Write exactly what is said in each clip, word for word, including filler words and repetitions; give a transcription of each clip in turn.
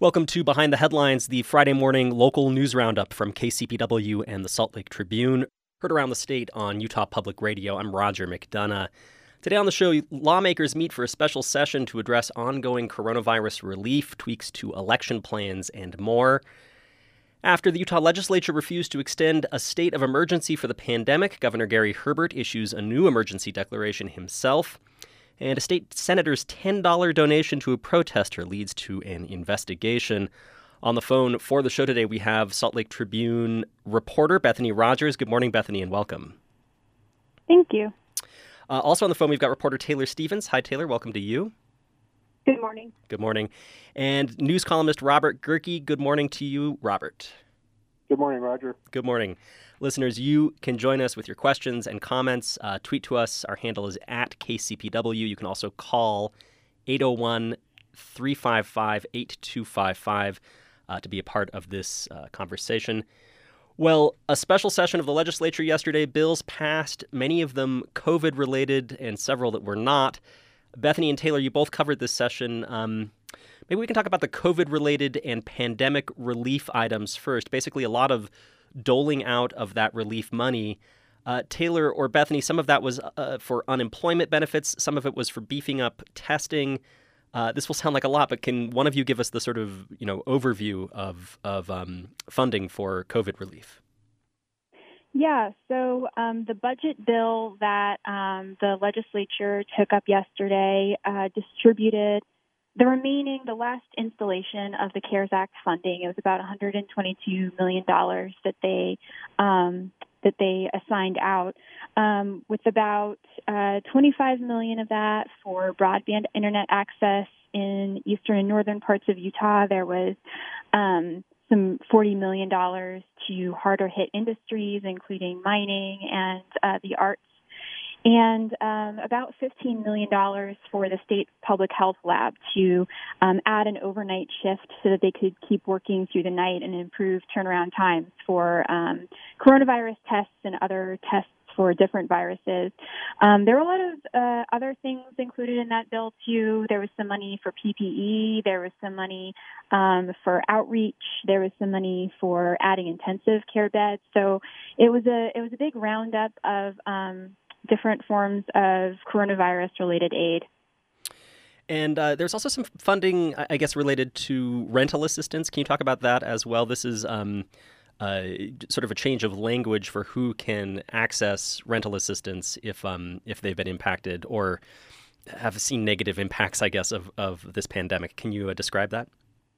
Welcome to Behind the Headlines, the Friday morning local news roundup from K C P W and the Salt Lake Tribune, heard around the state on Utah Public Radio. I'm Roger McDonough. Today on the show, lawmakers meet for a special session to address ongoing coronavirus relief, tweaks to election plans, and more. After the Utah legislature refused to extend a state of emergency for the pandemic, Governor Gary Herbert issues a new emergency declaration himself. And a state senator's ten dollars donation to a protester leads to an investigation. On the phone for the show today, we have Salt Lake Tribune reporter Bethany Rogers. Good morning, Bethany, and welcome. Thank you. Uh, also on the phone, we've got reporter Taylor Stevens. Hi, Taylor. Welcome to you. Good morning. Good morning. And news columnist Robert Gehrke. Good morning to you, Robert. Good morning, Roger. Good morning. Listeners, you can join us with your questions and comments. Uh, tweet to us. Our handle is at K C P W. You can also call eight oh one, three five five, eight two five five uh, to be a part of this uh, conversation. Well, a special session of the legislature yesterday. Bills passed, many of them COVID-related and several that were not. Bethany and Taylor, you both covered this session. Um, maybe we can talk about the COVID-related and pandemic relief items first. Basically, a lot of doling out of that relief money. Uh, Taylor or Bethany, some of that was uh, for unemployment benefits. Some of it was for beefing up testing. Uh, this will sound like a lot, but can one of you give us the sort of, you know, overview of, of um, funding for COVID relief? Yeah, so um, the budget bill that um, the legislature took up yesterday uh, distributed the remaining, the last installation of the CARES Act funding. It was about one hundred twenty-two million dollars that they um, that they assigned out, um, with about uh, twenty-five million dollars of that for broadband internet access in eastern and northern parts of Utah. There was um, some forty million dollars to harder hit industries, including mining and uh, the arts, and um, about fifteen million dollars for the state public health lab to um, add an overnight shift so that they could keep working through the night and improve turnaround times for um, coronavirus tests and other tests for different viruses. Um, there were a lot of uh, other things included in that bill, too. There was some money for P P E. There was some money um, for outreach. There was some money for adding intensive care beds. So it was a it was a big roundup of um, different forms of coronavirus-related aid. And uh, there's also some funding, I guess, related to rental assistance. Can you talk about that as well? This is um, uh, sort of a change of language for who can access rental assistance if um, if they've been impacted or have seen negative impacts, I guess, of, of this pandemic. Can you uh, describe that?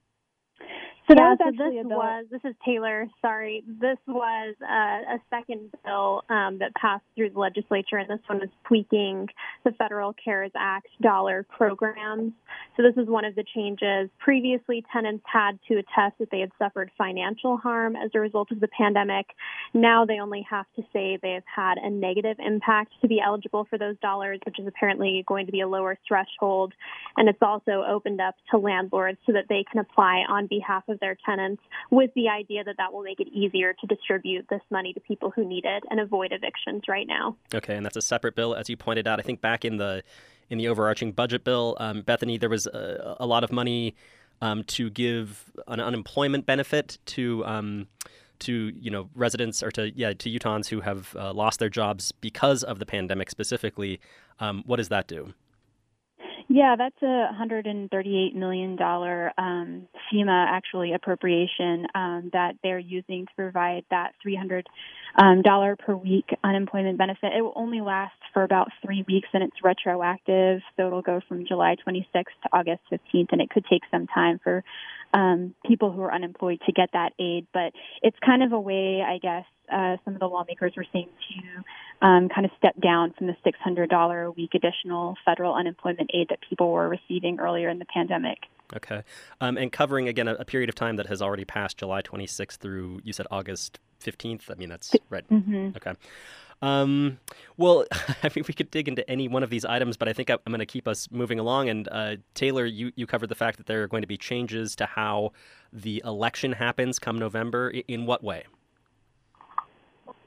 So yeah, so this was, this is Taylor, sorry, this was uh, a second bill um, that passed through the legislature, and this one is tweaking the Federal CARES Act dollar programs. So this is one of the changes. Previously, tenants had to attest that they had suffered financial harm as a result of the pandemic. Now they only have to say they have had a negative impact to be eligible for those dollars, which is apparently going to be a lower threshold. And it's also opened up to landlords so that they can apply on behalf of their tenants, with the idea that that will make it easier to distribute this money to people who need it and avoid evictions right now. Okay, and that's a separate bill, as you pointed out. I think back in the in the overarching budget bill, um, Bethany, there was a, a lot of money um, to give an unemployment benefit to um, to you know residents or to yeah to Utahns who have uh, lost their jobs because of the pandemic specifically. Um, what does that do? Yeah, that's a one hundred thirty-eight million dollars um, FEMA actually appropriation um, that they're using to provide that three hundred dollars um, per week unemployment benefit. It will only last for about three weeks, and it's retroactive, so it'll go from July twenty-sixth to August fifteenth, and it could take some time for um, people who are unemployed to get that aid. But it's kind of a way, I guess, uh, some of the lawmakers were saying to um, kind of step down from the six hundred dollars a week additional federal unemployment aid that people were receiving earlier in the pandemic. Okay. Um, and covering, again, a, a period of time that has already passed, July twenty-sixth through, you said August fifteenth? I mean, that's right. Mm-hmm. Okay. Um, well, I mean, we could dig into any one of these items, but I think I'm going to keep us moving along. And uh, Taylor, you, you covered the fact that there are going to be changes to how the election happens come November. In what way? Yeah,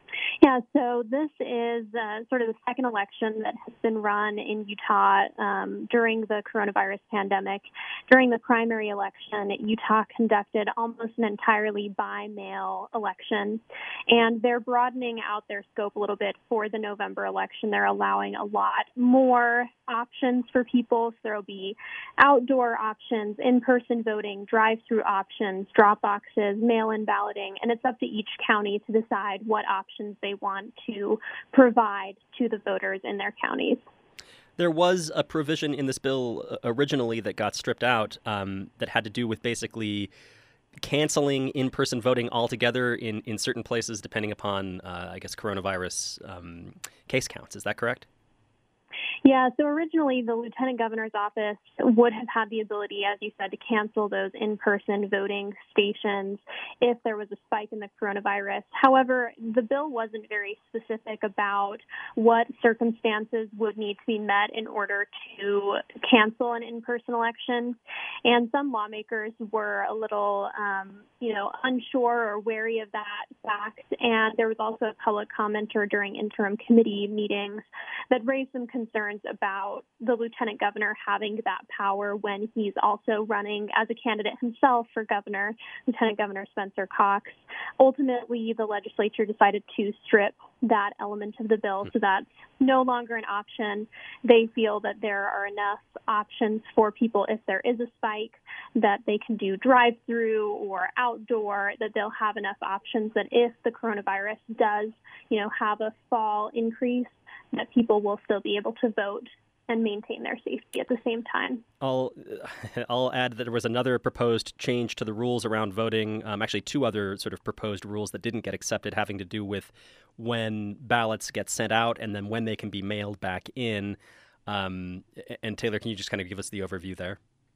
Yeah, so this is uh, sort of the second election that has been run in Utah um, during the coronavirus pandemic. During the primary election, Utah conducted almost an entirely by-mail election, and they're broadening out their scope a little bit for the November election. They're allowing a lot more options for people. So there will be outdoor options, in-person voting, drive-through options, drop boxes, mail-in balloting, and it's up to each county to decide what options they want to provide to the voters in their counties. There was a provision in this bill originally that got stripped out um, that had to do with basically canceling in-person voting altogether in, in certain places depending upon, uh, I guess, coronavirus um, case counts. Is that correct? Yeah, so originally the Lieutenant Governor's office would have had the ability, as you said, to cancel those in-person voting stations if there was a spike in the coronavirus. However, the bill wasn't very specific about what circumstances would need to be met in order to cancel an in-person election. And some lawmakers were a little, um, you know, unsure or wary of that fact. And there was also a public commenter during interim committee meetings that raised some concerns about the lieutenant governor having that power when he's also running as a candidate himself for governor, Lieutenant Governor Spencer Cox. Ultimately, the legislature decided to strip that element of the bill, so that's no longer an option. They feel that there are enough options for people if there is a spike that they can do drive-through or outdoor, that they'll have enough options that if the coronavirus does, you know, have a fall increase, that people will still be able to vote and maintain their safety at the same time. I'll I'll add that there was another proposed change to the rules around voting, um, actually two other sort of proposed rules that didn't get accepted having to do with when ballots get sent out and then when they can be mailed back in. Um, and Taylor, can you just kind of give us the overview there?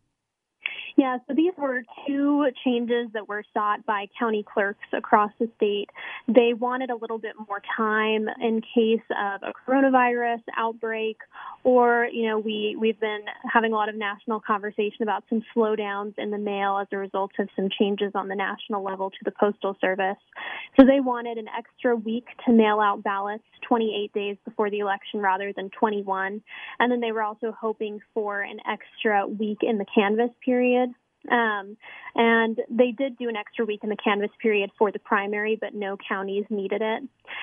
Yeah, so these were two changes that were sought by county clerks across the state. They wanted a little bit more time in case of a coronavirus outbreak, or, you know, we, we've been having a lot of national conversation about some slowdowns in the mail as a result of some changes on the national level to the Postal Service. So they wanted an extra week to mail out ballots, twenty-eight days before the election rather than twenty-one. And then they were also hoping for an extra week in the canvass period. Um, and they did do an extra week in the canvass period for the primary, but no counties needed it.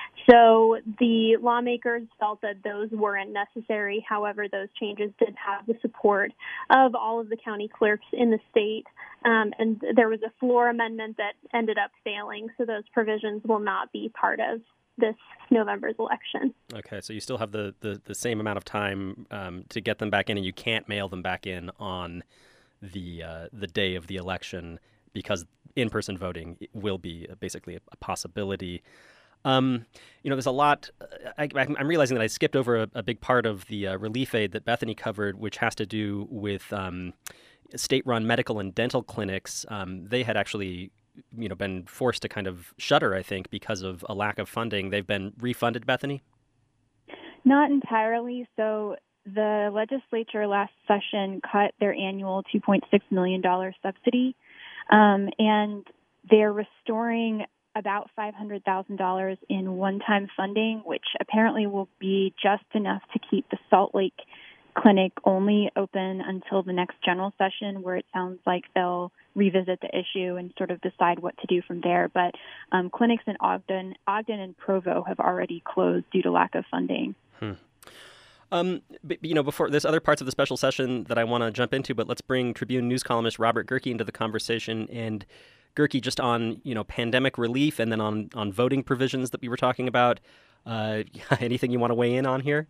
So the lawmakers felt that those weren't necessary. However, those changes did have the support of all of the county clerks in the state. Um, and there was a floor amendment that ended up failing. So those provisions will not be part of this November's election. Okay, so you still have the, the, the same amount of time um, to get them back in, and you can't mail them back in on the uh, the day of the election because in-person voting will be basically a, a possibility. Um, you know, there's a lot. I, I'm realizing that I skipped over a, a big part of the uh, relief aid that Bethany covered, which has to do with um, state-run medical and dental clinics. Um, they had actually, you know, been forced to kind of shutter, I think, because of a lack of funding. They've been refunded, Bethany? Not entirely. So the legislature last session cut their annual two point six million dollars subsidy, um, and they're restoring about five hundred thousand dollars in one-time funding, which apparently will be just enough to keep the Salt Lake Clinic only open until the next general session, where it sounds like they'll revisit the issue and sort of decide what to do from there. But um, clinics in Ogden, Ogden and Provo have already closed due to lack of funding. Hmm. Um, but, you know, before there's other parts of the special session that I want to jump into, but let's bring Tribune news columnist Robert Gehrke into the conversation. And Gehrke, just on, you know, pandemic relief and then on, on voting provisions that we were talking about. Uh, anything you want to weigh in on here?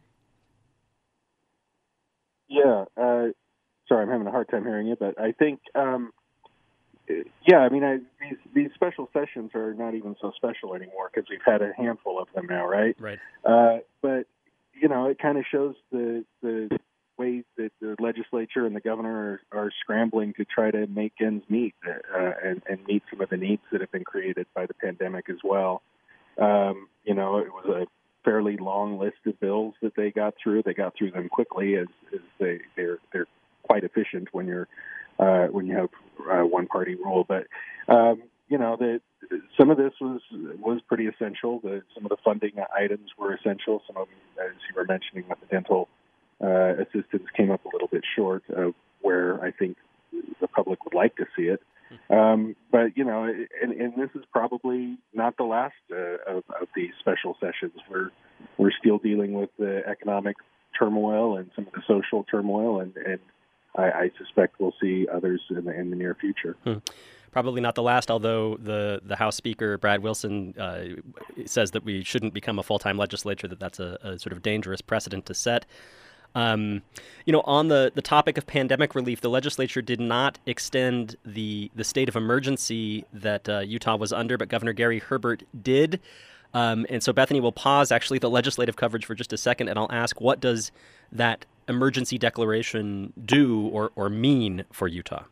Yeah. Uh, sorry, I'm having a hard time hearing you, but I think, um, yeah, I mean, I, these, these special sessions are not even so special anymore because we've had a handful of them now, right? Right. Uh, but you know, it kind of shows the the way that the legislature and the governor are, are scrambling to try to make ends meet uh, and, and meet some of the needs that have been created by the pandemic as well. Um, you know, it was a fairly long list of bills that they got through. They got through them quickly, as, as they they're they're quite efficient when you're uh, when you have uh, one party rule. But um, you know, the, some of this was was pretty essential. The, some of the funding items were essential. Some of them, as you were mentioning, with the dental uh, assistance, came up a little bit short of where I think the public would like to see it. Um, but, you know, and, and this is probably not the last uh, of, of these special sessions. We're, we're still dealing with the economic turmoil and some of the social turmoil, and, and I, I suspect we'll see others in the, in the near future. Hmm. Probably not the last, although the, the House Speaker, Brad Wilson, uh, says that we shouldn't become a full-time legislature, that that's a, a sort of dangerous precedent to set. Um, you know, on the, the topic of pandemic relief, the legislature did not extend the, the state of emergency that uh, Utah was under, but Governor Gary Herbert did. Um, and so, Bethany, will pause actually the legislative coverage for just a second, and I'll ask, what does that emergency declaration do or, or mean for Utah?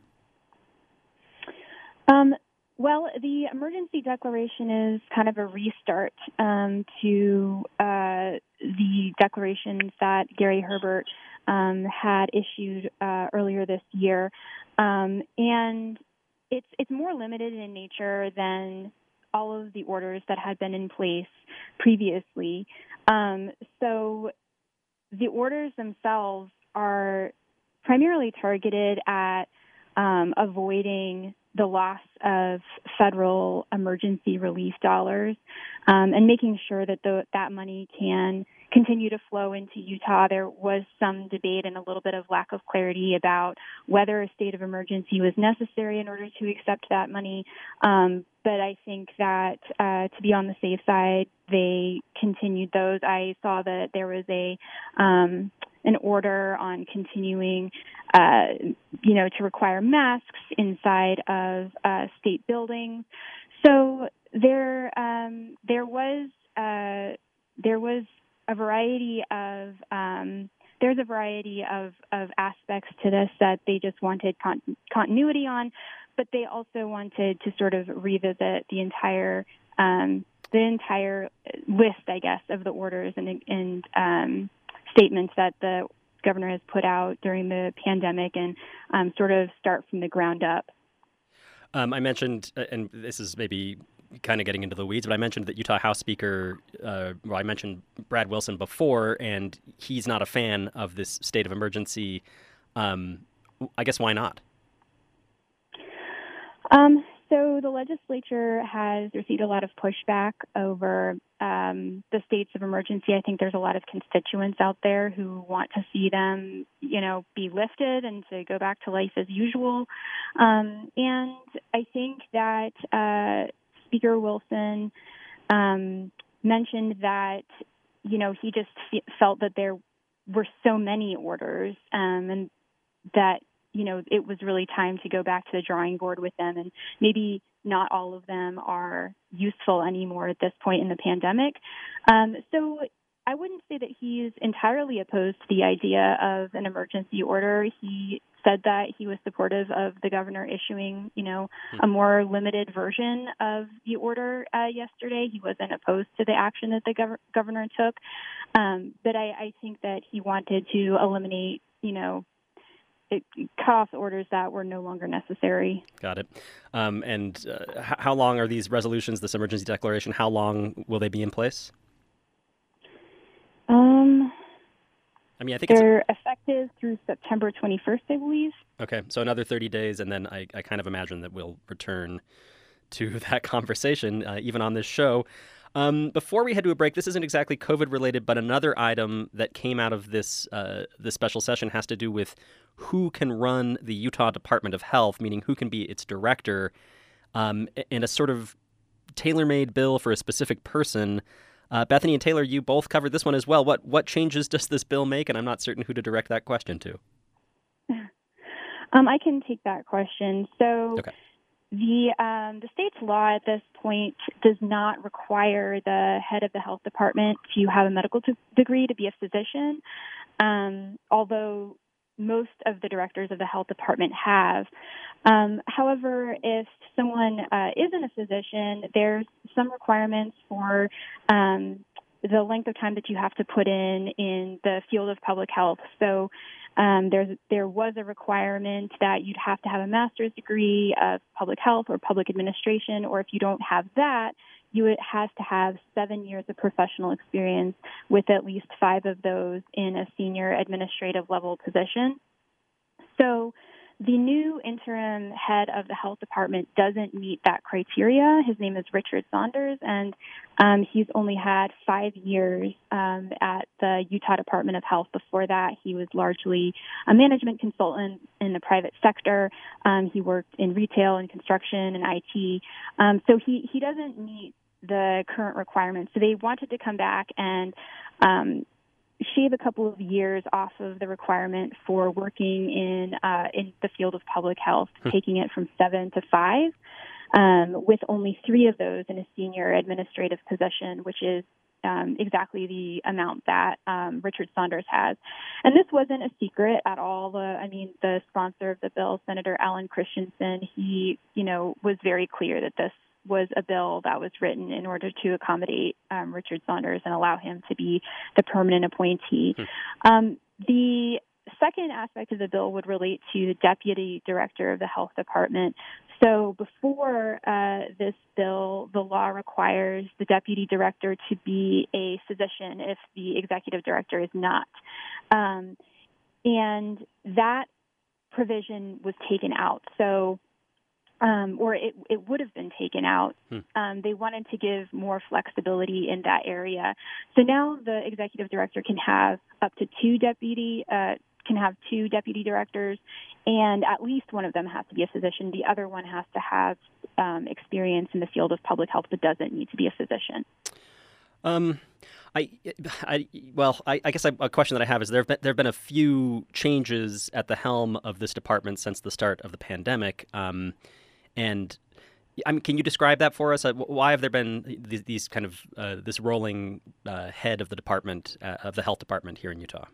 Um, well, the emergency declaration is kind of a restart um, to uh, the declarations that Gary Herbert um, had issued uh, earlier this year, um, and it's it's more limited in nature than all of the orders that had been in place previously. Um, so the orders themselves are primarily targeted at um, avoiding the loss of federal emergency relief dollars um, and making sure that the, that money can continue to flow into Utah. There was some debate and a little bit of lack of clarity about whether a state of emergency was necessary in order to accept that money. Um, but I think that uh, to be on the safe side, they continued those. I saw that there was a um, an order on continuing, uh, you know, to require masks inside of uh, state buildings. So there, um, there was, uh, there was a variety of, um, there's a variety of, of aspects to this that they just wanted con- continuity on, but they also wanted to sort of revisit the entire, um, the entire list, I guess, of the orders and, and um, statements that the governor has put out during the pandemic and um, sort of start from the ground up. Um, I mentioned, and this is maybe kind of getting into the weeds, but I mentioned that Utah House Speaker, uh, well, I mentioned Brad Wilson before, and he's not a fan of this state of emergency. Um, I guess why not? Um, so the legislature has received a lot of pushback over um, the states of emergency. I think there's a lot of constituents out there who want to see them, you know, be lifted and to go back to life as usual. Um, and I think that uh, Speaker Wilson um, mentioned that, you know, he just f- felt that there were so many orders um, and that, you know, it was really time to go back to the drawing board with them, and maybe not all of them are useful anymore at this point in the pandemic. Um, so I wouldn't say that he's entirely opposed to the idea of an emergency order. He said that he was supportive of the governor issuing, you know, a more limited version of the order uh, yesterday. He wasn't opposed to the action that the gov- governor took. Um, but I, I think that he wanted to eliminate, you know, It cut off orders that were no longer necessary. Got it. Um, and uh, h- how long are these resolutions, this emergency declaration, how long will they be in place? Um, I mean, I think they're it's... effective through September twenty-first, I believe. Okay, so another thirty days, and then I, I kind of imagine that we'll return to that conversation, uh, even on this show. Um, before we head to a break, this isn't exactly COVID related, but another item that came out of this uh, this special session has to do with who can run the Utah Department of Health, meaning who can be its director, um, and a sort of tailor-made bill for a specific person. Uh, Bethany and Taylor, you both covered this one as well. What what changes does this bill make? And I'm not certain who to direct that question to. Um, I can take that question. So. Okay. The um, the state's law at this point does not require the head of the health department to have a medical t- degree to be a physician, um, although most of the directors of the health department have. Um, however, if someone uh, isn't a physician, there's some requirements for um, the length of time that you have to put in in the field of public health. So Um, there's, there was a requirement that you'd have to have a master's degree of public health or public administration, or if you don't have that, you would have to have seven years of professional experience with at least five of those in a senior administrative level position. So the new interim head of the health department doesn't meet that criteria. His name is Richard Saunders, and um, he's only had five years um, at the Utah Department of Health. Before that, he was largely a management consultant in the private sector. Um, he worked in retail and construction and I T. Um, so he, he doesn't meet the current requirements. So they wanted to come back and um, shave a couple of years off of the requirement for working in uh, in the field of public health, taking it from seven to five, um, with only three of those in a senior administrative position, which is um, exactly the amount that um, Richard Saunders has. And this wasn't a secret at all. The, I mean, the sponsor of the bill, Senator Alan Christensen, he, you know, was very clear that this was a bill that was written in order to accommodate um, Richard Saunders and allow him to be the permanent appointee. Hmm. Um, the second aspect of the bill would relate to the deputy director of the health department. So before uh, this bill, the law requires the deputy director to be a physician if the executive director is not. Um, and that provision was taken out. So Um, or it, it would have been taken out. Hmm. Um, they wanted to give more flexibility in that area. So now the executive director can have up to two deputy, uh, can have two deputy directors, and at least one of them has to be a physician. The other one has to have um, experience in the field of public health, but doesn't need to be a physician. Um, I, I, well, I, I guess I, a question that I have is there have been, there have been a few changes at the helm of this department since the start of the pandemic. Um, And I mean, can you describe that for us? Why have there been these, these kind of uh, this rolling uh, head of the department uh, of the health department here in Utah?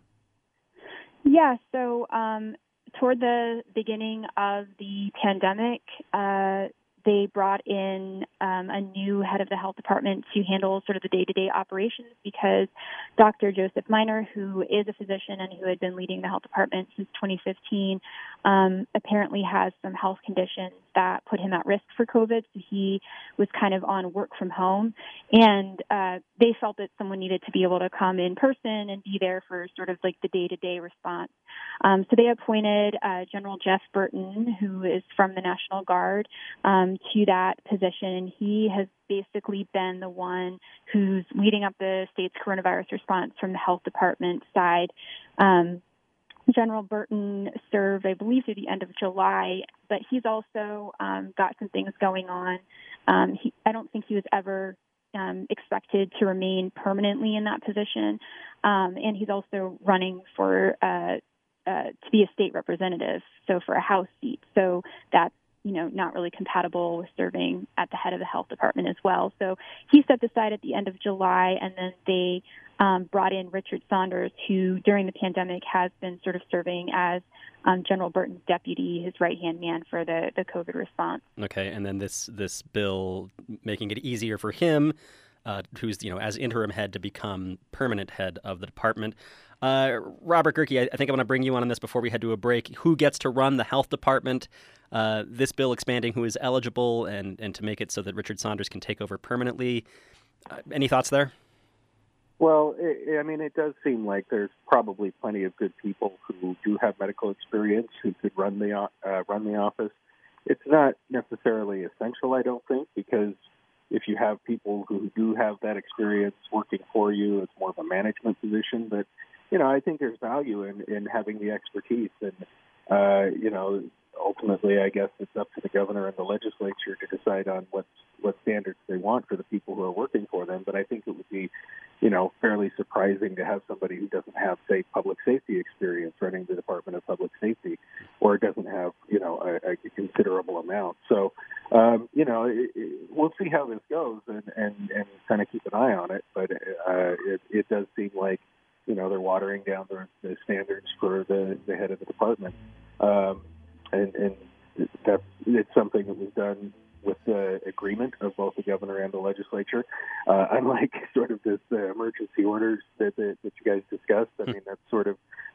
Yeah. So um, toward the beginning of the pandemic, uh, they brought in um, a new head of the health department to handle sort of the day-to-day operations because Doctor Joseph Miner, who is a physician and who had been leading the health department since twenty fifteen, um, apparently has some health conditions that put him at risk for COVID. So he was kind of on work from home. And uh, they felt that someone needed to be able to come in person and be there for sort of like the day-to-day response. Um, so they appointed uh, General Jeff Burton, who is from the National Guard, um, to that position. And he has basically been the one who's leading up the state's coronavirus response from the health department side. Um, General Burton served, I believe, through the end of July, but he's also um, got some things going on. Um, he, I don't think he was ever um, expected to remain permanently in that position, um, and he's also running for uh, uh, to be a state representative, so for a House seat. So that's you know, not really compatible with serving at the head of the health department as well. So he stepped aside at the end of July, and then they um, brought in Richard Saunders, who during the pandemic has been sort of serving as um, General Burton's deputy, his right-hand man for the, the COVID response. Okay, and then this this bill making it easier for him, uh, who's, you know, as interim head to become permanent head of the department. Uh, Robert Gehrke, I, I think I want to bring you on on this before we head to a break. Who gets to run the health department? Uh, this bill expanding who is eligible and, and to make it so that Richard Saunders can take over permanently. Uh, any thoughts there? Well, it, I mean, it does seem like there's probably plenty of good people who do have medical experience who could run the uh, run the office. It's not necessarily essential, I don't think, because if you have people who do have that experience working for you, it's more of a management position. But, you know, I think there's value in, in having the expertise. And, uh, you know, ultimately, I guess it's up to the governor and the legislature to decide on what what standards they want for the people who are working for them. But I think it would be, you know, fairly surprising to have somebody who doesn't have, say, public safety experience running the Department of Public Safety, or doesn't have, you know, a, a considerable amount. So, um, you know, it, it, we'll see how this goes and, and, and kind of keep an eye on it. But uh, it, it does seem like, you know, they're watering down the, the standards for the, the head of the department. Um, and, and that's it's something that was done with the agreement of both the governor and the legislature. Uh, unlike sort of this uh, emergency orders that, that that you guys discussed, I mean, that's sort of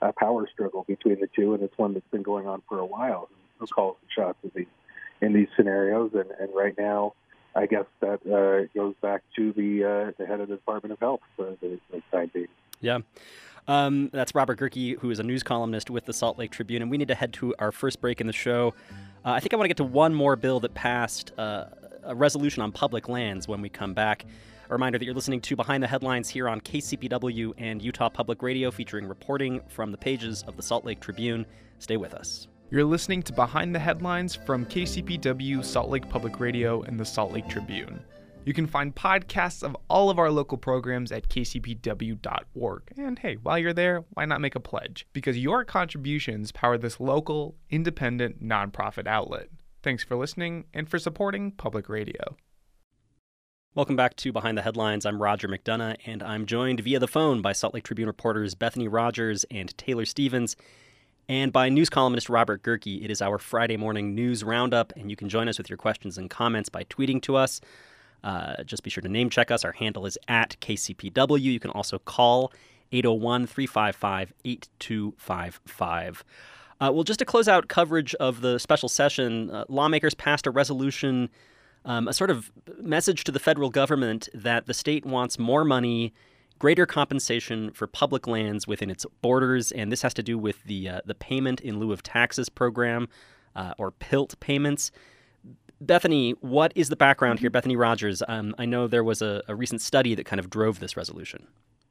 a power struggle between the two, and it's one that's been going on for a while. Who calls the shots in these in these scenarios? And, and right now, I guess that uh, goes back to the uh, the head of the Department of Health for the, the time being. Yeah. Um, that's Robert Gehrke, who is a news columnist with the Salt Lake Tribune, and we need to head to our first break in the show. Uh, I think I want to get to one more bill that passed, uh, a resolution on public lands, when we come back. A reminder that you're listening to Behind the Headlines here on K C P W and Utah Public Radio, featuring reporting from the pages of the Salt Lake Tribune. Stay with us. You're listening to Behind the Headlines from K C P W, Salt Lake Public Radio, and the Salt Lake Tribune. You can find podcasts of all of our local programs at k c p w dot org. And hey, while you're there, why not make a pledge? Because your contributions power this local, independent, nonprofit outlet. Thanks for listening and for supporting public radio. Welcome back to Behind the Headlines. I'm Roger McDonough, and I'm joined via the phone by Salt Lake Tribune reporters Bethany Rogers and Taylor Stevens, and by news columnist Robert Gehrke. It is our Friday morning news roundup, and you can join us with your questions and comments by tweeting to us. Uh, just be sure to name check us. Our handle is at K C P W. You can also call eight oh one, three five five, eight two five five. Uh, well, just to close out coverage of the special session, uh, lawmakers passed a resolution, um, a sort of message to the federal government that the state wants more money, greater compensation for public lands within its borders, and this has to do with the uh, the payment in lieu of taxes program, uh, or P I L T payments. Bethany, what is the background here? Bethany Rogers, um, I know there was a, a recent study that kind of drove this resolution.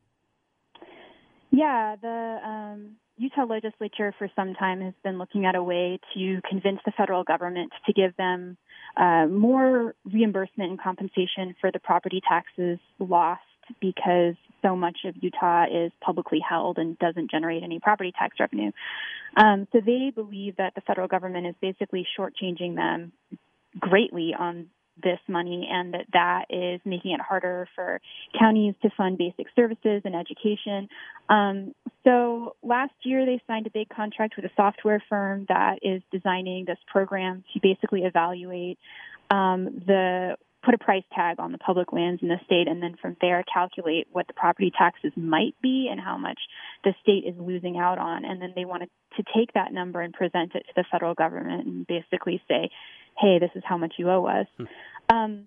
Yeah, the um, Utah legislature for some time has been looking at a way to convince the federal government to give them uh, more reimbursement and compensation for the property taxes lost, because so much of Utah is publicly held and doesn't generate any property tax revenue. Um, so they believe that the federal government is basically shortchanging them greatly on this money, and that that is making it harder for counties to fund basic services and education. Um, so last year they signed a big contract with a software firm that is designing this program to basically evaluate um, the put a price tag on the public lands in the state, and then from there calculate what the property taxes might be and how much the state is losing out on. And then they wanted to take that number and present it to the federal government and basically say, hey, this is how much you owe us. Hmm. Um,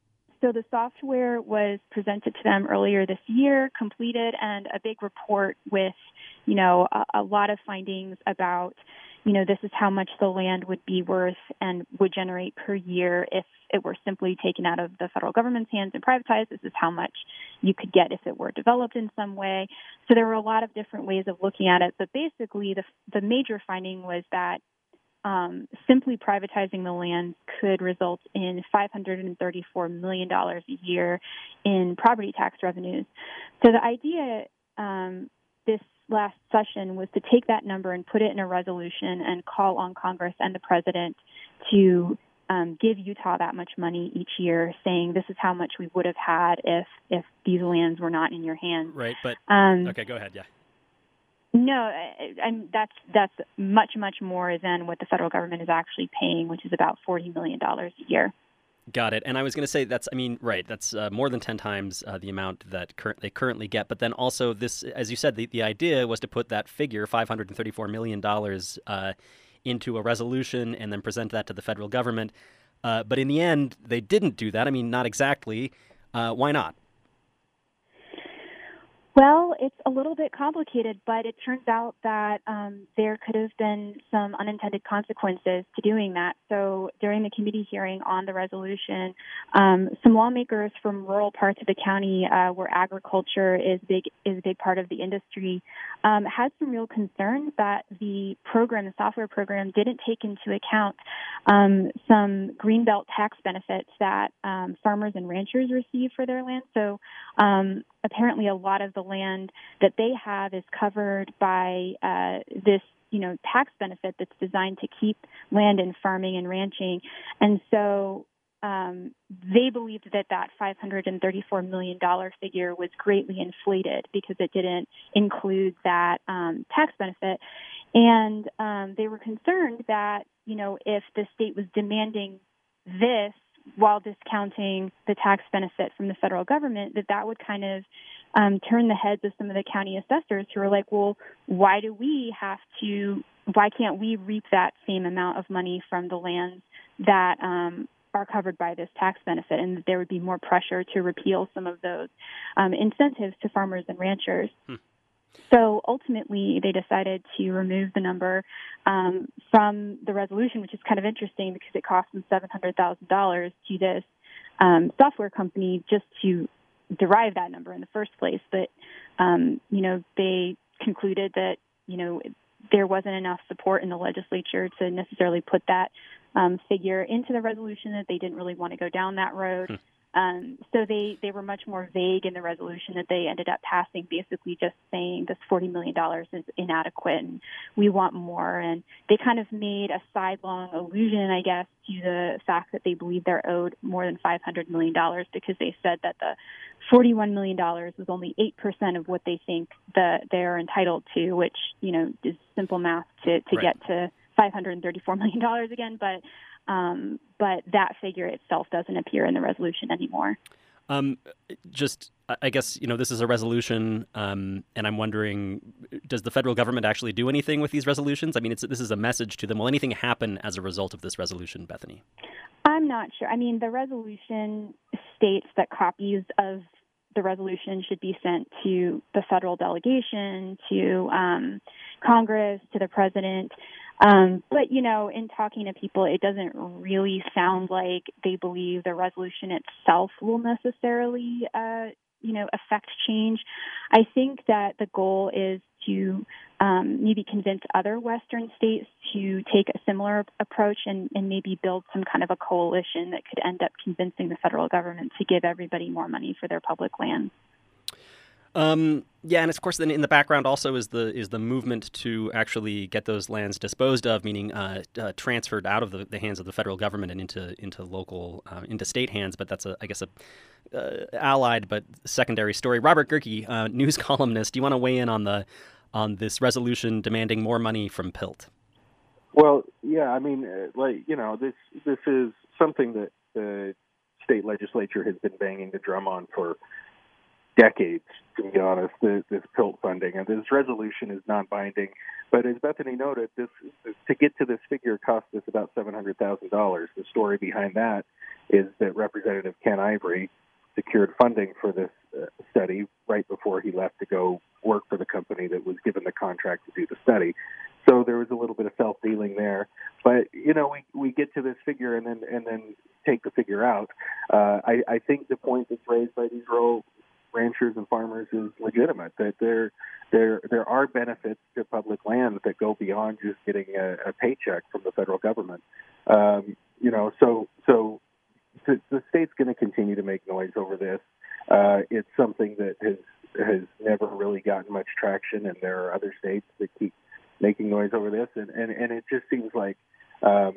so the software was presented to them earlier this year, completed, and a big report with, you know, a, a lot of findings about, you know, this is how much the land would be worth and would generate per year if it were simply taken out of the federal government's hands and privatized. This is how much you could get if it were developed in some way. So there were a lot of different ways of looking at it. But basically, the the major finding was that um, simply privatizing the land could result in five hundred thirty-four million dollars a year in property tax revenues. So the idea um, this last session was to take that number and put it in a resolution and call on Congress and the president to um, give Utah that much money each year, saying this is how much we would have had if if these lands were not in your hands. Right, but um, okay, go ahead. Yeah. No, I, I'm, that's that's much much more than what the federal government is actually paying, which is about forty million dollars a year. Got it. And I was going to say that's, I mean, right, that's uh, more than ten times uh, the amount that cur- they currently get. But then also this, as you said, the, the idea was to put that figure, five hundred thirty-four million dollars, uh, into a resolution and then present that to the federal government. Uh, but in the end, they didn't do that. I mean, not exactly. Uh, why not? Well, it's a little bit complicated, but it turns out that um, there could have been some unintended consequences to doing that. So during the committee hearing on the resolution, um, some lawmakers from rural parts of the county uh, where agriculture is big is a big part of the industry um, had some real concerns that the program, the software program, didn't take into account um, some greenbelt tax benefits that um, farmers and ranchers receive for their land. So um, apparently a lot of the land that they have is covered by uh, this, you know, tax benefit that's designed to keep land in farming and ranching. And so um, they believed that that five hundred thirty-four million dollars figure was greatly inflated because it didn't include that um, tax benefit. And um, they were concerned that, you know, if the state was demanding this while discounting the tax benefit from the federal government, that that would kind of um, turned the heads of some of the county assessors who were like, well, why do we have to, why can't we reap that same amount of money from the lands that um, are covered by this tax benefit? And there would be more pressure to repeal some of those um, incentives to farmers and ranchers. Hmm. So ultimately, they decided to remove the number um, from the resolution, which is kind of interesting because it cost them seven hundred thousand dollars to this um, software company just to derive that number in the first place. But, um, you know, they concluded that, you know, there wasn't enough support in the legislature to necessarily put that um, figure into the resolution, that they didn't really want to go down that road. Hmm. Um, so they, they were much more vague in the resolution that they ended up passing, basically just saying this forty million dollars is inadequate and we want more. And they kind of made a sidelong allusion, I guess, to the fact that they believe they're owed more than five hundred million dollars because they said that the forty-one million dollars was only eight percent of what they think that they're entitled to, which, you know, is simple math to, to right. get to five hundred thirty-four million dollars again. But Um, but that figure itself doesn't appear in the resolution anymore. Um, just, I guess, you know, this is a resolution, um, and I'm wondering, does the federal government actually do anything with these resolutions? I mean, it's, this is a message to them. Will anything happen as a result of this resolution, Bethany? I'm not sure. I mean, the resolution states that copies of the resolution should be sent to the federal delegation, to um, Congress, to the president. Um, but, you know, in talking to people, it doesn't really sound like they believe the resolution itself will necessarily, uh, you know, affect change. I think that the goal is to um, maybe convince other Western states to take a similar approach and, and maybe build some kind of a coalition that could end up convincing the federal government to give everybody more money for their public lands. Um, yeah, and of course, then in the background also is the is the movement to actually get those lands disposed of, meaning uh, uh, transferred out of the, the hands of the federal government and into into local uh, into state hands. But that's a I guess a uh, allied but secondary story. Robert Gehrke, uh, news columnist, do you want to weigh in on the on this resolution demanding more money from P I L T? Well, yeah, I mean, uh, like you know, this this is something that the state legislature has been banging the drum on for decades, to be honest, this, this P I L T funding. And this resolution is non-binding. But as Bethany noted, this to get to this figure cost us about seven hundred thousand dollars. The story behind that is that Representative Ken Ivory secured funding for this uh, study right before he left to go work for the company that was given the contract to do the study. So there was a little bit of self-dealing there. But, you know, we, we get to this figure and then and then take the figure out. Uh, I, I think the point that's raised by these rural ranchers and farmers is legitimate, that there there there are benefits to public land that go beyond just getting a, a paycheck from the federal government. Um, you know, so so the, the state's going to continue to make noise over this. Uh, it's something that has has never really gotten much traction, and there are other states that keep making noise over this, and, and, and it just seems like um,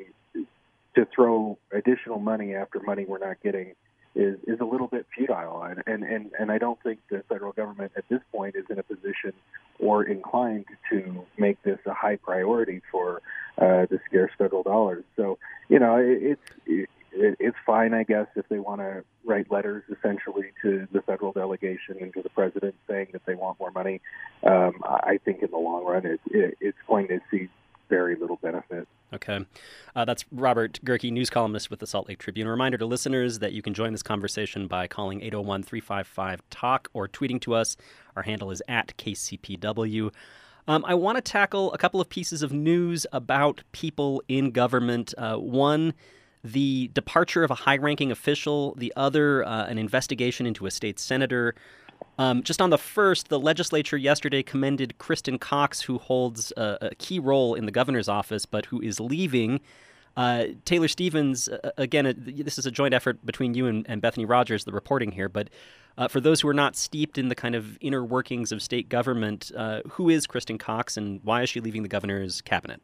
to throw additional money after money we're not getting is, is a little bit futile, and, and, and, and I don't think the federal government at this point is in a position or inclined to make this a high priority for uh, the scarce federal dollars. So, you know, it, it's it, it's fine, I guess, if they want to write letters essentially to the federal delegation and to the president saying that they want more money. Um, I think in the long run, it, it, it's going to see very little benefit. Okay. Uh, that's Robert Gehrke, news columnist with the Salt Lake Tribune. A reminder to listeners that you can join this conversation by calling eight oh one, three five five, talk or tweeting to us. Our handle is at K C P W. Um, I want to tackle a couple of pieces of news about people in government. Uh, one, the departure of a high-ranking official. The other, uh, an investigation into a state senator. Um, just on the first, the legislature yesterday commended Kristen Cox, who holds a, a key role in the governor's office, but who is leaving. Uh, Taylor Stevens, uh, again, uh, this is a joint effort between you and, and Bethany Rogers, the reporting here, but uh, for those who are not steeped in the kind of inner workings of state government, uh, who is Kristen Cox and why is she leaving the governor's cabinet?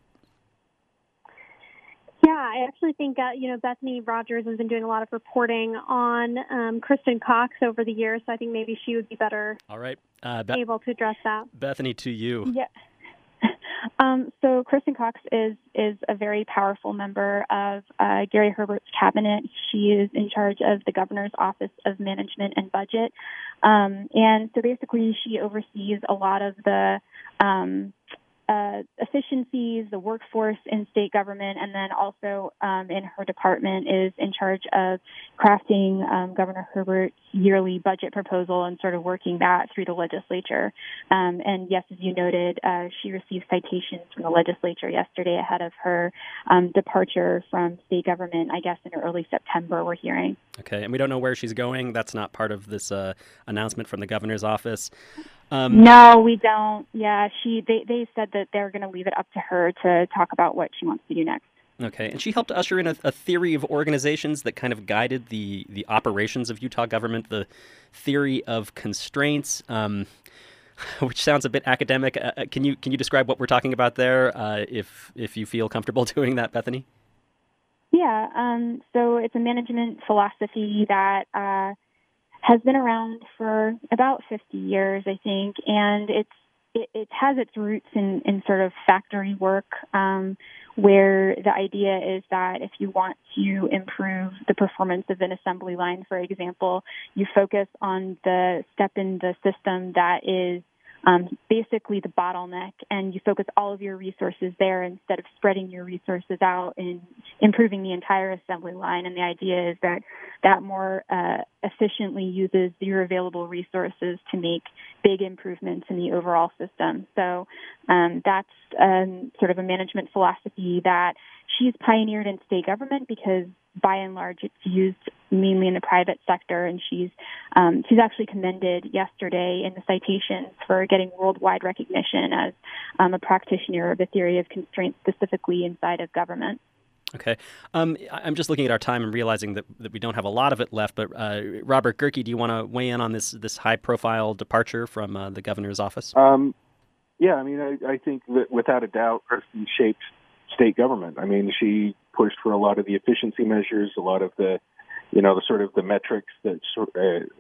Yeah, I actually think, uh, you know, Bethany Rogers has been doing a lot of reporting on um, Kristen Cox over the years, so I think maybe she would be better All right. Uh, Be- able to address that. Bethany, to you. Yeah. Um, so Kristen Cox is is a very powerful member of uh, Gary Herbert's cabinet. She is in charge of the governor's office of management and budget, um, and so basically she oversees a lot of the um, uh, efficiencies, the workforce in state government, and then also um, in her department is in charge of crafting um, Governor Herbert's yearly budget proposal and sort of working that through the legislature. Um, and yes, as you noted, uh, she received citations from the legislature yesterday ahead of her um, departure from state government, I guess in early September, we're hearing. Okay, and we don't know where she's going. That's not part of this uh, announcement from the governor's office. Um, no, we don't. Yeah, she. They, they said that they're going to leave it up to her to talk about what she wants to do next. Okay, and she helped usher in a, a theory of organizations that kind of guided the, the operations of Utah government, the theory of constraints, um, which sounds a bit academic. Uh, can you can you describe what we're talking about there, uh, if if you feel comfortable doing that, Bethany? Yeah, um, so it's a management philosophy that uh, has been around for about fifty years, I think, and it's it, it has its roots in, in sort of factory work, um, where the idea is that if you want to improve the performance of an assembly line, for example, you focus on the step in the system that is Um, basically the bottleneck, and you focus all of your resources there instead of spreading your resources out and improving the entire assembly line. And the idea is that that more uh, efficiently uses your available resources to make big improvements in the overall system. So um, that's um, sort of a management philosophy that she's pioneered in state government because by and large it's used mainly in the private sector, and she's um, she's actually commended yesterday in the citations for getting worldwide recognition as um, a practitioner of the theory of constraints specifically inside of government. Okay. Um, I'm just looking at our time and realizing that, that we don't have a lot of it left, but uh, Robert Gehrke, do you want to weigh in on this this high-profile departure from uh, the governor's office? Um, yeah, I mean, I, I think that without a doubt, Kristen shaped state government. I mean, she pushed for a lot of the efficiency measures, a lot of the, you know, the sort of the metrics that uh,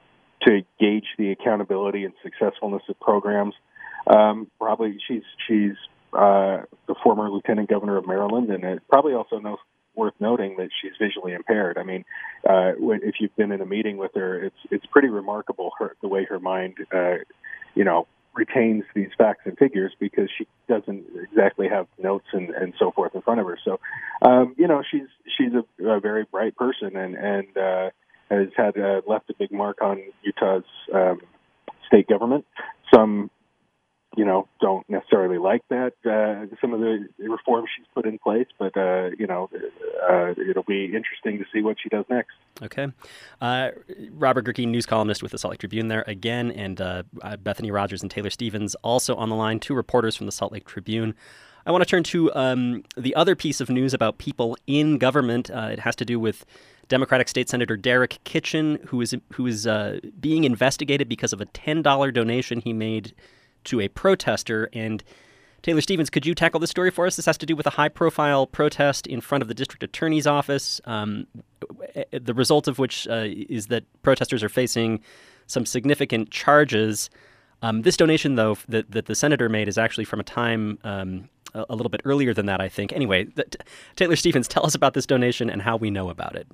to gauge the accountability and successfulness of programs. Um, probably she's she's uh, the former lieutenant governor of Maryland, and it probably also knows, worth noting that she's visually impaired. I mean, uh, if you've been in a meeting with her, it's it's pretty remarkable her, the way her mind, uh, you know, retains these facts and figures because she doesn't exactly have notes and, and so forth in front of her. So, um, you know, she's she's a, a very bright person and and uh, has had uh, left a big mark on Utah's um, state government. Some, you know, don't necessarily like that, uh, some of the reforms she's put in place, but, uh, you know, uh, it'll be interesting to see what she does next. Okay. Uh, Robert Gehrke, news columnist with the Salt Lake Tribune there again, and uh, Bethany Rogers and Taylor Stevens also on the line, two reporters from the Salt Lake Tribune. I want to turn to um, the other piece of news about people in government. Uh, it has to do with Democratic State Senator Derek Kitchen, who is who is uh, being investigated because of a ten dollars donation he made to a protester. And Taylor Stevens, could you tackle this story for us? This has to do with a high-profile protest in front of the district attorney's office, um, the result of which uh, is that protesters are facing some significant charges. Um, this donation, though, that, that the senator made is actually from a time um, a, a little bit earlier than that, I think. Anyway, th- Taylor Stevens, tell us about this donation and how we know about it.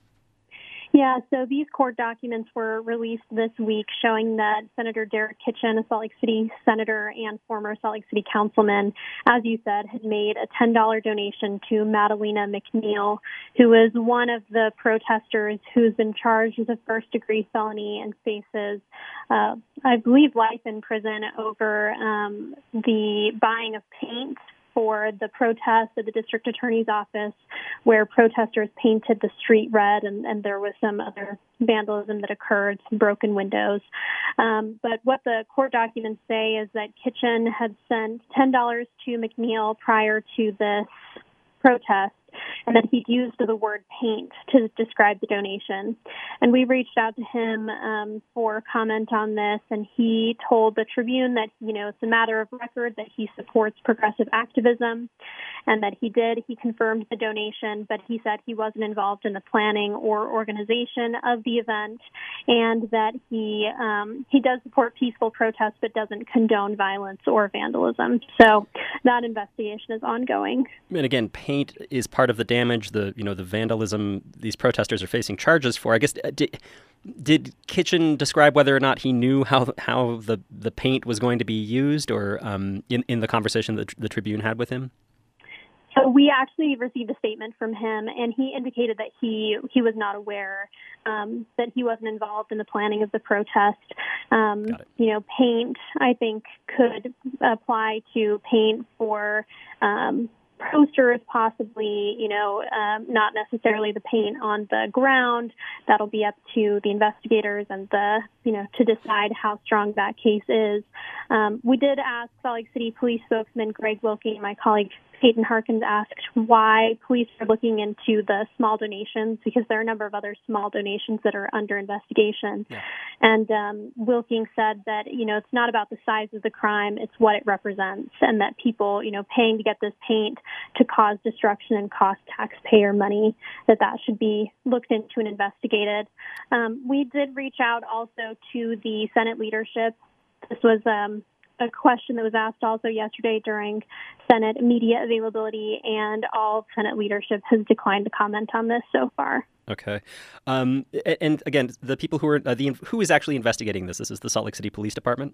Yeah, so these court documents were released this week showing that Senator Derek Kitchen, a Salt Lake City senator and former Salt Lake City councilman, as you said, had made a ten dollars donation to Madalena McNeil, who is one of the protesters who's been charged with a first-degree felony and faces, uh, I believe, life in prison over um, the buying of paint for the protest at the district attorney's office where protesters painted the street red and, and there was some other vandalism that occurred, some broken windows. Um, but what the court documents say is that Kitchen had sent ten dollars to McNeil prior to this protest, and that he'd used the word paint to describe the donation. And we reached out to him um, for comment on this, and he told the Tribune that, you know, it's a matter of record that he supports progressive activism, and that he did. He confirmed the donation, but he said he wasn't involved in the planning or organization of the event, and that he um, he does support peaceful protests but doesn't condone violence or vandalism. So that investigation is ongoing. And again, paint is part of the damage, the you know the vandalism these protesters are facing charges for. I guess did, did Kitchen describe whether or not he knew how how the, the paint was going to be used, or um, in in the conversation that the Tribune had with him? So we actually received a statement from him, and he indicated that he he was not aware, um, that he wasn't involved in the planning of the protest. Um, you know, paint, I think, could apply to paint for um, posters, possibly, you know, um, not necessarily the paint on the ground. That'll be up to the investigators and the, you know, to decide how strong that case is. Um, we did ask Salt Lake City Police spokesman Greg Wilkie, my colleague Peyton Harkins, asked why police are looking into the small donations, because there are a number of other small donations that are under investigation. Yeah. And um, Wilking said that, you know, it's not about the size of the crime, it's what it represents, and that people, you know, paying to get this paint to cause destruction and cost taxpayer money, that that should be looked into and investigated. Um, we did reach out also to the Senate leadership. This was um, a question that was asked also yesterday during Senate media availability, and all Senate leadership has declined to comment on this so far. Okay. Um, and again, the people who are, uh, the who is actually investigating this? This is the Salt Lake City Police Department?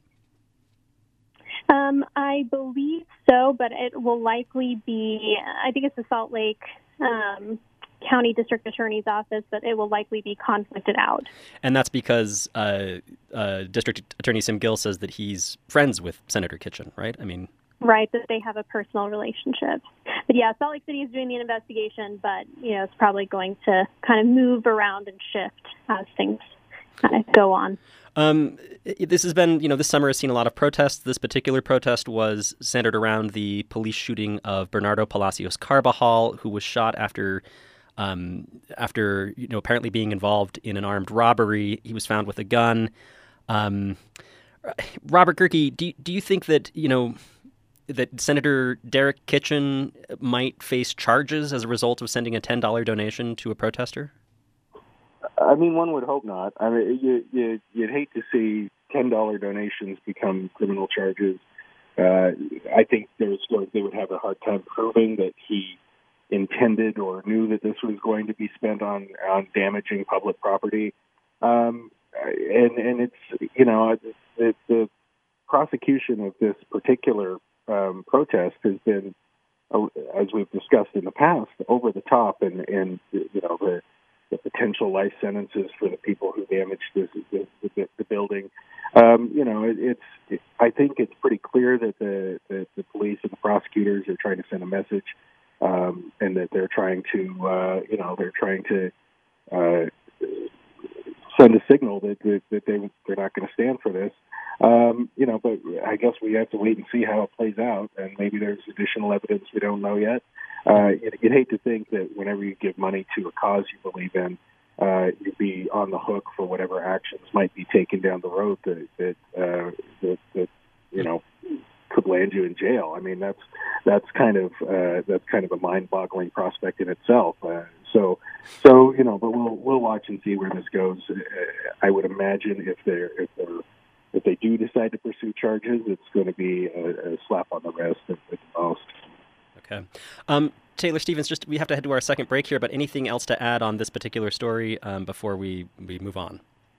Um, I believe so, but it will likely be, I think it's the Salt Lake um, County District Attorney's Office, but it will likely be conflicted out. And that's because uh, uh, District Attorney Sim Gill says that he's friends with Senator Kitchen, right? I mean... Right, that they have a personal relationship. But yeah, Salt Lake City is doing the investigation, but, you know, it's probably going to kind of move around and shift as things kind of go on. Um, this has been, you know, this summer has seen a lot of protests. This particular protest was centered around the police shooting of Bernardo Palacios Carbajal, who was shot after... Um, after, you know, apparently being involved in an armed robbery. He was found with a gun. Um, Robert Gehrke, do, do you think that, you know, that Senator Derek Kitchen might face charges as a result of sending a ten dollars donation to a protester? I mean, one would hope not. I mean, you, you, you'd hate to see ten dollars donations become criminal charges. Uh, I think there's, they would have a hard time proving that he intended or knew that this was going to be spent on, on damaging public property. Um, and, and it's, you know, the, the prosecution of this particular um, protest has been, uh, as we've discussed in the past, over the top, and, and you know, the, the potential life sentences for the people who damaged this, the, the, the building. Um, you know, it, it's, it, I think it's pretty clear that the, the, the police and the prosecutors are trying to send a message. Um, and that they're trying to, uh, you know, they're trying to uh, send a signal that, that, that they, they're not going to stand for this. Um, you know, but I guess we have to wait and see how it plays out, and maybe there's additional evidence we don't know yet. Uh, you'd, you'd hate to think that whenever you give money to a cause you believe in, uh, you'd be on the hook for whatever actions might be taken down the road that, that, uh, that, that you know, could land you in jail. I mean, that's that's kind of uh, that's kind of a mind-boggling prospect in itself. Uh, so, so you know, but we'll we'll watch and see where this goes. Uh, I would imagine if they're if they're if they do decide to pursue charges, it's going to be a, a slap on the wrist at, at the most. Okay, um, Taylor Stevens. Just we have to head to our second break here, but anything else to add on this particular story um, before we we move on?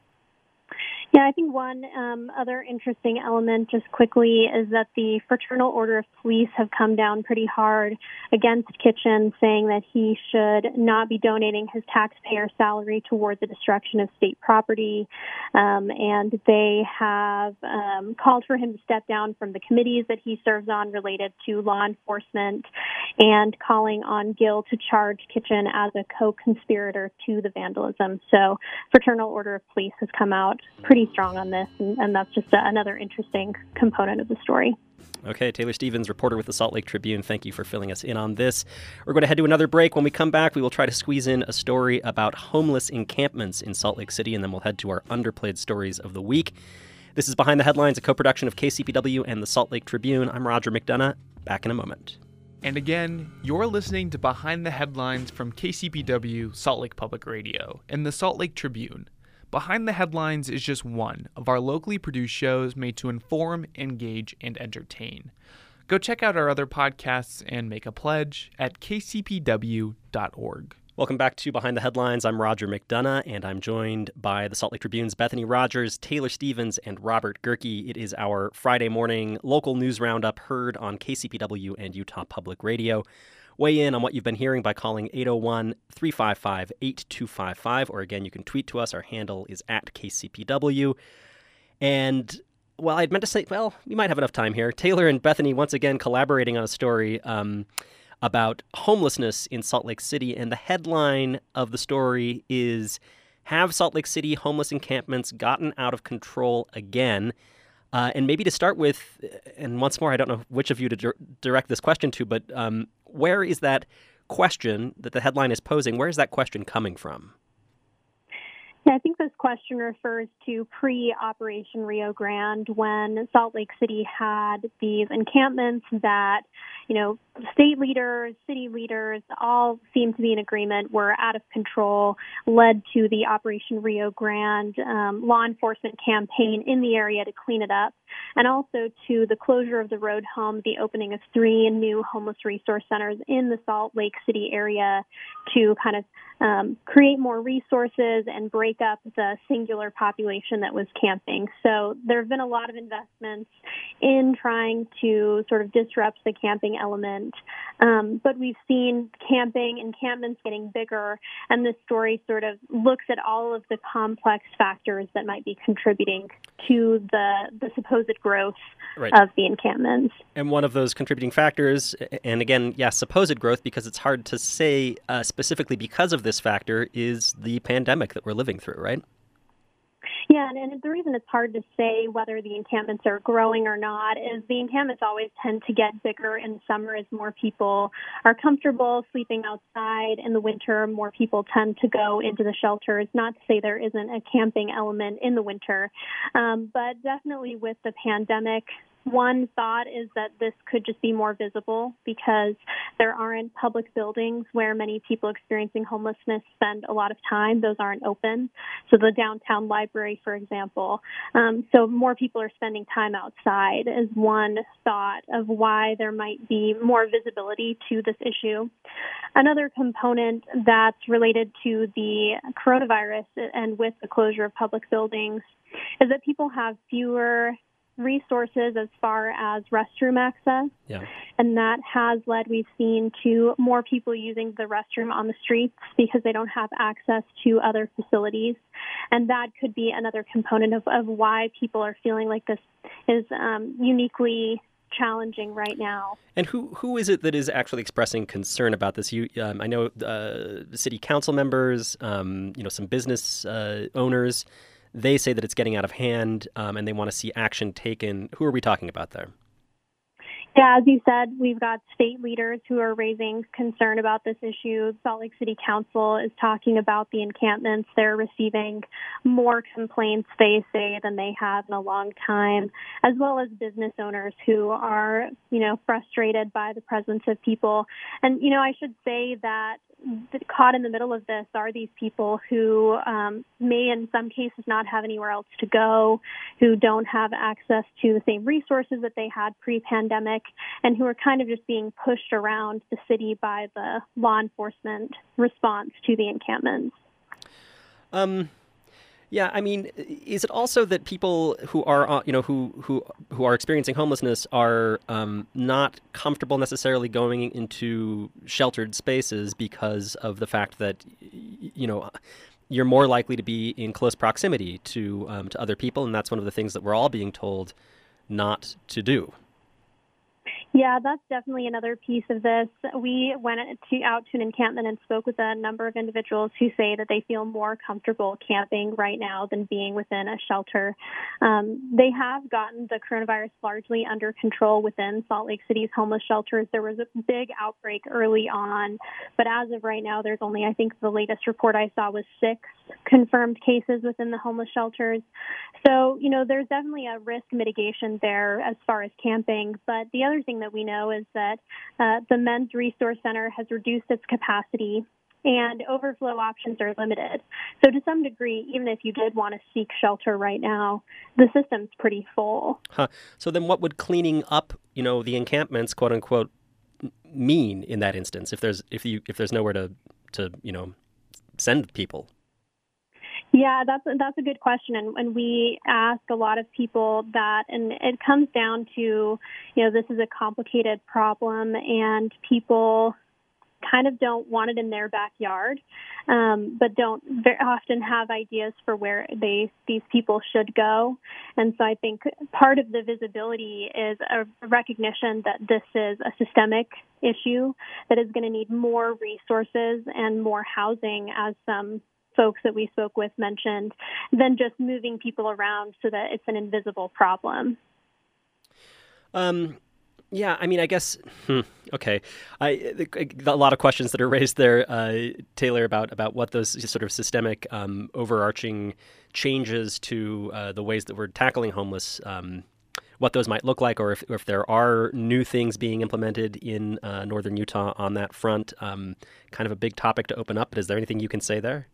Yeah, I think one um, other interesting element, just quickly, is that the Fraternal Order of Police have come down pretty hard against Kitchen, saying that he should not be donating his taxpayer salary toward the destruction of state property. Um, and they have um, called for him to step down from the committees that he serves on related to law enforcement, and calling on Gill to charge Kitchen as a co-conspirator to the vandalism. So Fraternal Order of Police has come out pretty pretty strong on this, and, and that's just a, another interesting component of the story. Okay, Taylor Stevens, reporter with the Salt Lake Tribune, thank you for filling us in on this. We're going to head to another break. When we come back, we will try to squeeze in a story about homeless encampments in Salt Lake City, and then we'll head to our underplayed stories of the week. This is Behind the Headlines, a co-production of K C P W and the Salt Lake Tribune. I'm Roger McDonough. Back in a moment. And again, you're listening to Behind the Headlines from K C P W, Salt Lake Public Radio, and the Salt Lake Tribune. Behind the Headlines is just one of our locally produced shows made to inform, engage, and entertain. Go check out our other podcasts and make a pledge at k c p w dot org. Welcome back to Behind the Headlines. I'm Roger McDonough, and I'm joined by the Salt Lake Tribune's Bethany Rogers, Taylor Stevens, and Robert Gehrke. It is our Friday morning local news roundup heard on K C P W and Utah Public Radio. Weigh in on what you've been hearing by calling eight oh one, three five five, eight two five five, or again, you can tweet to us. Our handle is at K C P W. And, well, I'd meant to say, well, we might have enough time here. Taylor and Bethany once again collaborating on a story um, about homelessness in Salt Lake City, and the headline of the story is, Have Salt Lake City Homeless Encampments Gotten Out of Control Again? Uh, and maybe to start with, and once more, I don't know which of you to dir- direct this question to, but um, where is that question that the headline is posing, where is that question coming from? Yeah, I think this question refers to pre-Operation Rio Grande, when Salt Lake City had these encampments that, you know, state leaders, city leaders, all seemed to be in agreement were out of control, led to the Operation Rio Grande um, law enforcement campaign in the area to clean it up, and also to the closure of the road home, the opening of three new homeless resource centers in the Salt Lake City area to kind of um, create more resources and break up the singular population that was camping. So there have been a lot of investments in trying to sort of disrupt the camping element. Um, but we've seen camping encampments getting bigger, and this story sort of looks at all of the complex factors that might be contributing to the, the supposed growth right. of the encampments. And one of those contributing factors, and again, yes, supposed growth, because it's hard to say uh, specifically because of this factor, is the pandemic that we're living through, right? Yeah, and, and the reason it's hard to say whether the encampments are growing or not is the encampments always tend to get bigger in the summer as more people are comfortable sleeping outside. In the winter, more people tend to go into the shelters. Not to say there isn't a camping element in the winter, um, but definitely with the pandemic, one thought is that this could just be more visible because there aren't public buildings where many people experiencing homelessness spend a lot of time. Those aren't open. So the downtown library, for example. Um, so more people are spending time outside is one thought of why there might be more visibility to this issue. Another component that's related to the coronavirus and with the closure of public buildings is that people have fewer resources as far as restroom access. Yeah. And that has led, we've seen, to more people using the restroom on the streets because they don't have access to other facilities. And that could be another component of, of why people are feeling like this is um, uniquely challenging right now. And who who is it that is actually expressing concern about this? You, um, I know uh, city council members, um, you know, some business uh, owners. They say that it's getting out of hand, um, and they want to see action taken. Who are we talking about there? Yeah, as you said, we've got state leaders who are raising concern about this issue. Salt Lake City Council is talking about the encampments. They're receiving more complaints, they say, than they have in a long time, as well as business owners who are, you know, frustrated by the presence of people. And, you know, I should say that caught in the middle of this are these people who um, may in some cases not have anywhere else to go, who don't have access to the same resources that they had pre-pandemic, and who are kind of just being pushed around the city by the law enforcement response to the encampments. Um. Yeah, I mean, is it also that people who are, you know, who who who are experiencing homelessness are um, not comfortable necessarily going into sheltered spaces because of the fact that, you know, you're more likely to be in close proximity to um, to other people, and that's one of the things that we're all being told not to do. Yeah, that's definitely another piece of this. We went to, out to an encampment and spoke with a number of individuals who say that they feel more comfortable camping right now than being within a shelter. Um, they have gotten the coronavirus largely under control within Salt Lake City's homeless shelters. There was a big outbreak early on, but as of right now, there's only, I think the latest report I saw was six confirmed cases within the homeless shelters. So, you know, there's definitely a risk mitigation there as far as camping. But the other thing that we know is that uh, the Men's Resource Center has reduced its capacity and overflow options are limited. So to some degree, even if you did want to seek shelter right now, the system's pretty full. Huh. So then what would cleaning up, you know, the encampments, quote unquote, mean in that instance if there's if you if there's nowhere to to, you know, send people? Yeah, that's that's a good question, and, and we ask a lot of people that, and it comes down to, you know, this is a complicated problem, and people kind of don't want it in their backyard, um, but don't very often have ideas for where they these people should go. And so I think part of the visibility is a recognition that this is a systemic issue that is going to need more resources and more housing, as some folks that we spoke with mentioned, than just moving people around so that it's an invisible problem. Um. Yeah, I mean, I guess, hmm, okay. I, a lot of questions that are raised there, uh, Taylor, about, about what those sort of systemic um, overarching changes to uh, the ways that we're tackling homeless, um, what those might look like, or if, or if there are new things being implemented in uh, northern Utah on that front. Um, kind of a big topic to open up, but is there anything you can say there?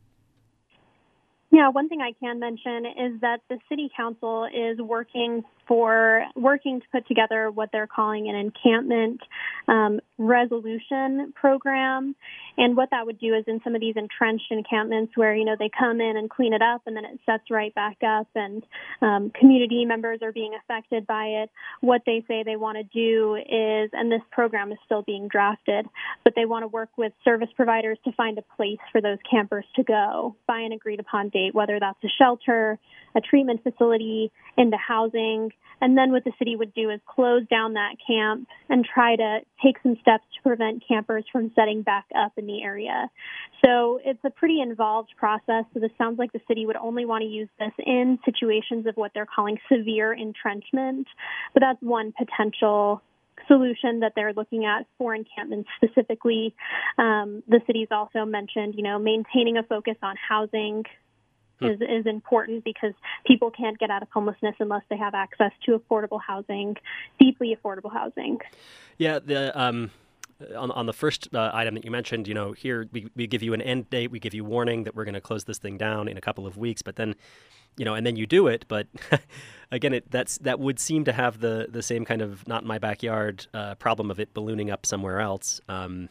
Yeah, one thing I can mention is that the City Council is working for working to put together what they're calling an encampment um, resolution program. And what that would do is in some of these entrenched encampments where, you know, they come in and clean it up and then it sets right back up and um, community members are being affected by it, what they say they want to do is, and this program is still being drafted, but they want to work with service providers to find a place for those campers to go by an agreed upon date, whether that's a shelter, a treatment facility, into housing. And then what the city would do is close down that camp and try to take some steps to prevent campers from setting back up in the area. So it's a pretty involved process. So this sounds like the city would only want to use this in situations of what they're calling severe entrenchment. But that's one potential solution that they're looking at for encampments specifically. Um, the city's also mentioned, you know, maintaining a focus on housing Is, is important because people can't get out of homelessness unless they have access to affordable housing, deeply affordable housing. Yeah, the um, on on the first uh, item that you mentioned, you know, here we, we give you an end date, we give you warning that we're going to close this thing down in a couple of weeks, but then, you know, and then you do it. But again, it that's that would seem to have the the same kind of not in my backyard uh, problem of it ballooning up somewhere else. Um,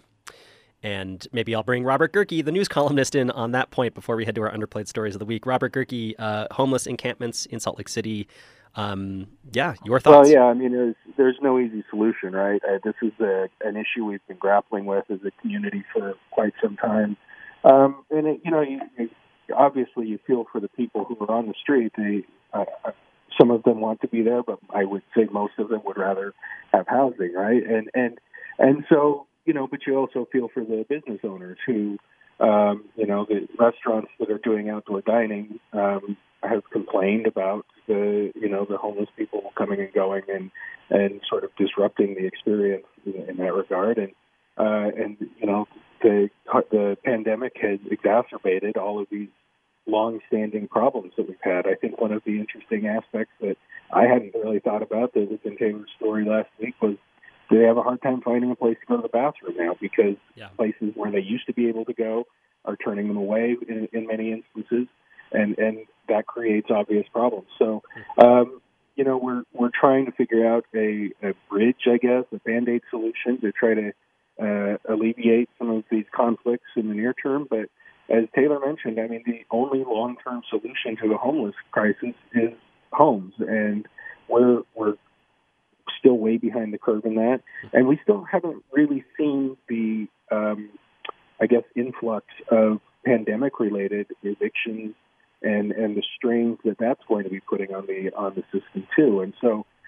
And maybe I'll bring Robert Gehrke, the news columnist, in on that point before we head to our underplayed stories of the week. Robert Gehrke, uh, homeless encampments in Salt Lake City. Um, yeah, your thoughts? Well, yeah, I mean, there's, there's no easy solution, right? Uh, this is a, an issue we've been grappling with as a community for quite some time. Um, and, it, you know, you, you, obviously you feel for the people who are on the street. They, uh, some of them want to be there, but I would say most of them would rather have housing, right? And, and, and so, you know, but you also feel for the business owners who, um, you know, the restaurants that are doing outdoor dining um, have complained about the, you know, the homeless people coming and going and, and sort of disrupting the experience in, in that regard. And, uh, and you know, the, the pandemic has exacerbated all of these long-standing problems that we've had. I think one of the interesting aspects that I hadn't really thought about that was in Taylor's story last week was they have a hard time finding a place to go to the bathroom now because yeah. places where they used to be able to go are turning them away in, in many instances, and, and that creates obvious problems. So, um, you know, we're we're trying to figure out a, a bridge, I guess, a Band-Aid solution to try to uh, alleviate some of these conflicts in the near term. But as Taylor mentioned, I mean, the only long-term solution to the homeless crisis is homes, and we're we're still way behind the curve in that. And we still haven't really seen the, um, I guess, influx of pandemic-related evictions and, and the strains that that's going to be putting on the on the system, too. And so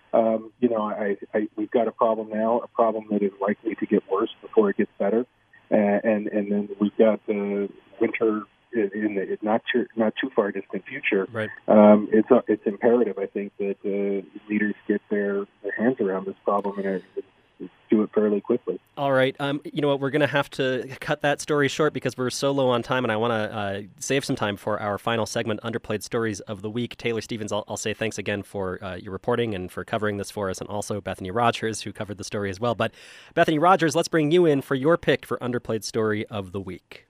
Um, you know, I, I, we've got a problem now, a problem that is likely to get worse before it gets better. Uh, and, and then we've got the winter in the not too, not too far distant future. Right. Um, it's uh, it's imperative, I think, that uh, leaders get their, their hands around this problem and uh, do it fairly quickly. All right. Um, you know what? We're going to have to cut that story short because we're so low on time, and I want to uh, save some time for our final segment, Underplayed Stories of the Week. Taylor Stevens, I'll, I'll say thanks again for uh, your reporting and for covering this for us, and also Bethany Rogers, who covered the story as well. But Bethany Rogers, let's bring you in for your pick for Underplayed Story of the Week.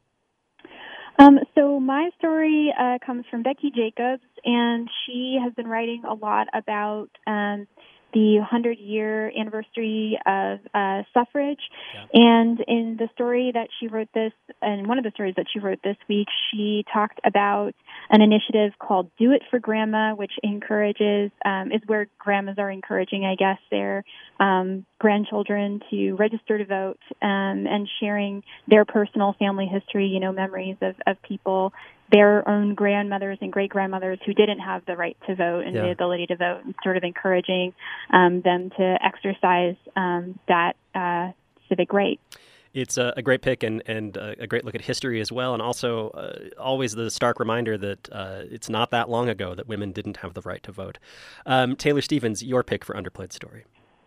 Um, so my story uh, comes from Becky Jacobs, and she has been writing a lot about um, the hundred-year anniversary of uh, suffrage. Yeah. And in the story that she wrote this, and one of the stories that she wrote this week, she talked about an initiative called Do It for Grandma, which encourages, um, is where grandmas are encouraging, I guess, their um, grandchildren to register to vote um, and sharing their personal family history, you know, memories of, of people, their own grandmothers and great-grandmothers who didn't have the right to vote and yeah. the ability to vote, and sort of encouraging um, them to exercise um, that uh, civic right. It's a, a great pick and, and a great look at history as well, and also uh, always the stark reminder that uh, it's not that long ago that women didn't have the right to vote. Um, Taylor Stevens, your pick for Underplayed Story.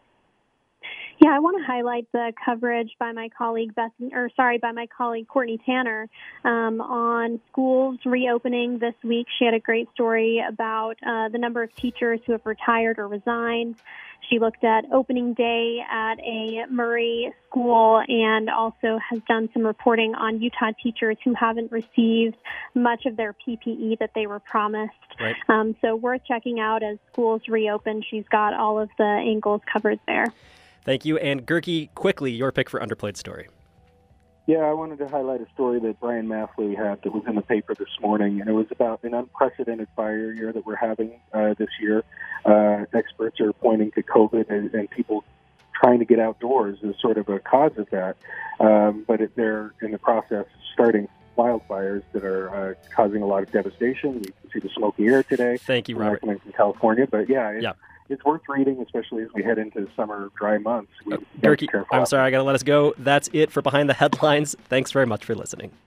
Yeah, I want to highlight the coverage by my colleague Beth, or sorry, by my colleague Courtney Tanner um, on schools reopening this week. She had a great story about uh, the number of teachers who have retired or resigned. She looked at opening day at a Murray school and also has done some reporting on Utah teachers who haven't received much of their P P E that they were promised. Right. Um, so worth checking out as schools reopen. She's got all of the angles covered there. Thank you. And Gerke, quickly, your pick for Underplayed Story. Yeah, I wanted to highlight a story that Brian Maffley had that was in the paper this morning, and it was about an unprecedented fire year that we're having uh, this year. Uh, experts are pointing to COVID and, and people trying to get outdoors as sort of a cause of that, um, but it, they're in the process starting wildfires that are uh, causing a lot of devastation. You can see the smoky air today. Thank you, Robert. Coming from California, but yeah, it's, yeah. it's worth reading, especially as we head into summer dry months. We uh, Gerke, I'm sorry, I got to let us go. That's it for Behind the Headlines. Thanks very much for listening.